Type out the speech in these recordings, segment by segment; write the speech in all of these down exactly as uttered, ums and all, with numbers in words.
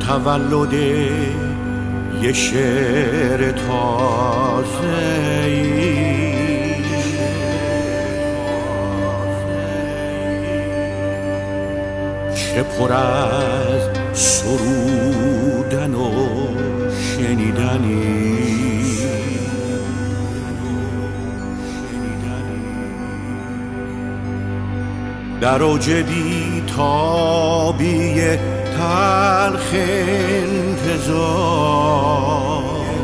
تولد یه شعر تازه‌ای، چه پر از سرودن و شنیدنی، در اوج بی‌تابی تلخ انتظار،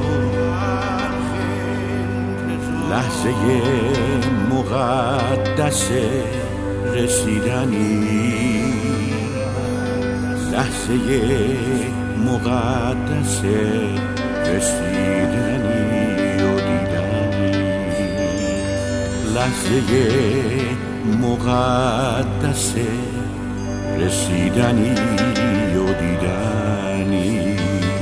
لحظه مقدس رسیدنی، لحظه مقدس رسیدنی و دیدنی، لحظه مقدس رسیدنی و دیدنی.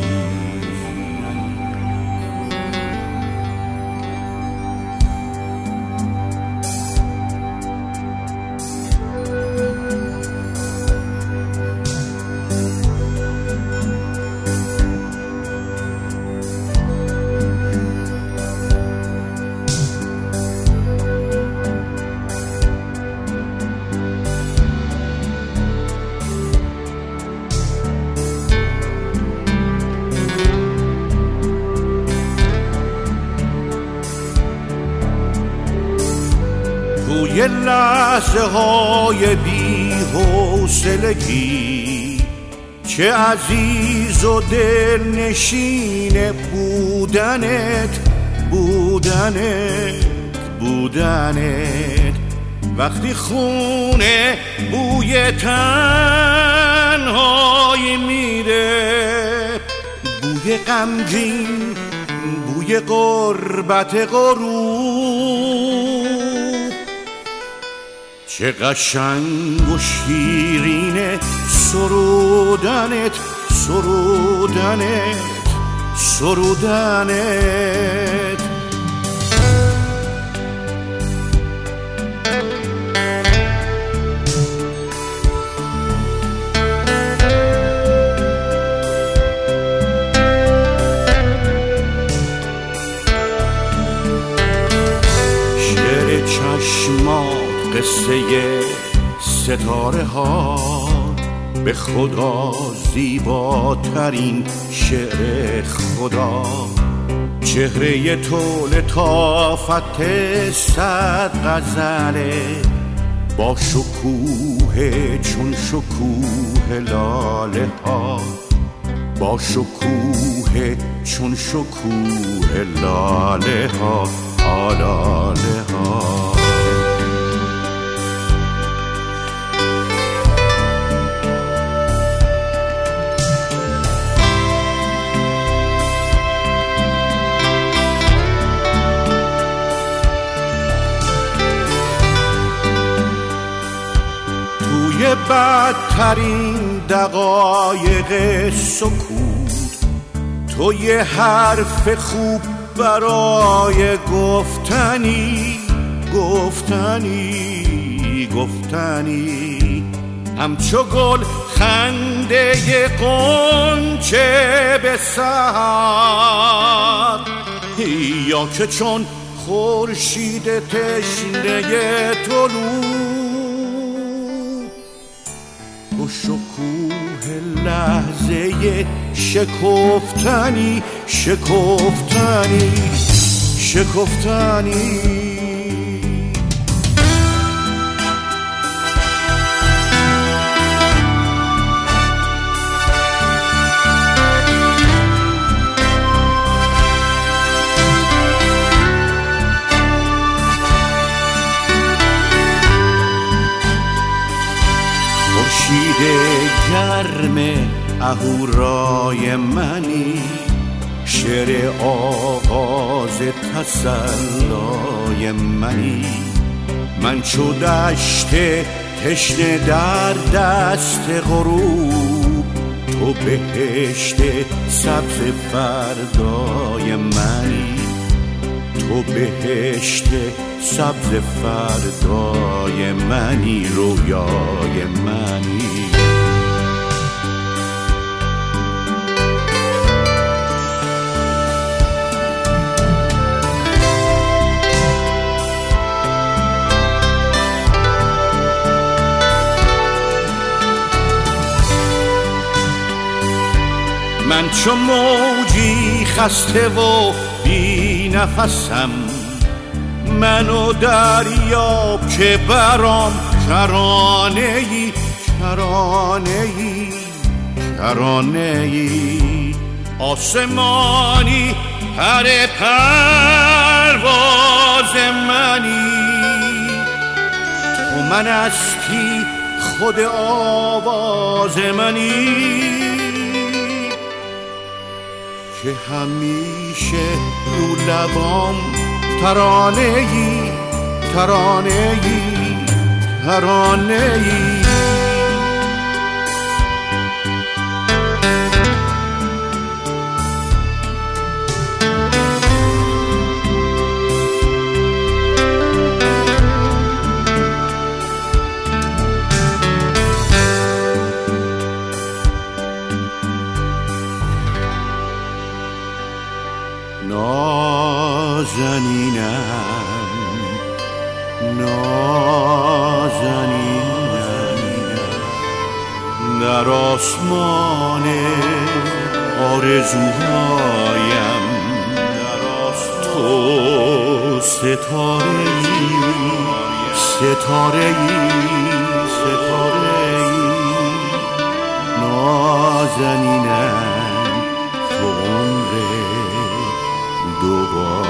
توی لحظه های بی حوصلگی چه عزیز و دلنشین بودنت بودنت بودنت، وقتی خونه بوی تنهایی میره، بوی غمگین، بوی غربت غروب، چه قشنگ و شیرینه سرودنت سرودنت سرودنت. شعر چشمات قصه ستاره ها، به خدا زیباترین شعر خدا، چهره تو لطافت صد غزله، با شکوه چون شکوه لاله ها، با شکوه چون شکوه لاله ها آلاله ها. توی بدترین دقایق سکوت، تو یه حرف خوب برای گفتنی گفتنی گفتنی، همچو گل خنده غنچه به سحر، یا که چون خورشید تشنه طلوع، تو شکوه لحظه شکفتنی شکفتنی شکفتنی. خورشید گرم اهورای منی، شعر آغاز تسلای منی، من چو دشت تشنه در دست غروب، تو بهشت سبز فردای منی، تو بهشت سبز فردای منی، رویای منی. چو موجی خسته و بی نفسم، منو دریاب که برام کرانه‌ای کرانه‌ای کرانه‌ای. آسمانی پر پرواز منی، تو من هستی خود آواز منی، که همیشه رو لبام ترانه‌ای ترانه‌ای ترانه‌ای. نازنینم نازنینم در آسمان آرزوهایم، تو ستاره‌ای ستاره‌ای ستاره‌ای. نازنینم تو عمر دوباره